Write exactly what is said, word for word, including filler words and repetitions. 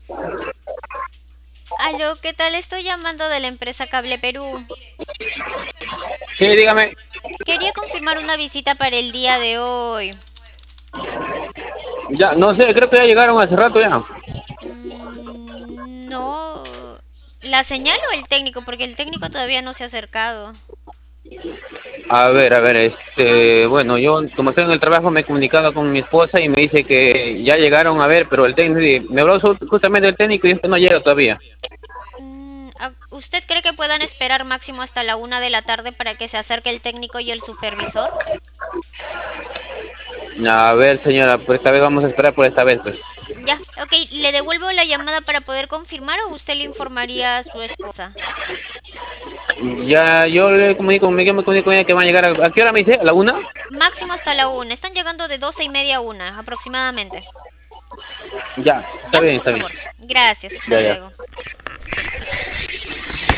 Aló, ¿qué tal? Estoy llamando de la empresa Cable Perú. Sí, dígame. Quería confirmar una visita para el día de hoy. Ya, no sé, creo que ya llegaron hace rato ya. Mm, no. ¿La señal o el técnico? Porque el técnico todavía no se ha acercado. A ver, a ver, este, bueno, yo como estoy en el trabajo me he comunicado con mi esposa y me dice que ya llegaron a ver, pero el técnico, me habló su- justamente el técnico y este no llega todavía. Mm, ah, ¿usted cree que puedan esperar máximo hasta la una de la tarde para que se acerque el técnico y el supervisor? A ver, señora, por esta vez vamos a esperar por esta vez, pues. Ya, ok, ¿le devuelvo la llamada para poder confirmar o usted le informaría a su esposa? Ya, yo le comunico, me, yo me comunico con ella que van a llegar, a, ¿a qué hora me dice? ¿A la una? Máximo hasta la una. Están llegando de doce y media a una, aproximadamente. Ya, está Ya, bien, por está bien. favor. Gracias, hasta Ya, ya. luego.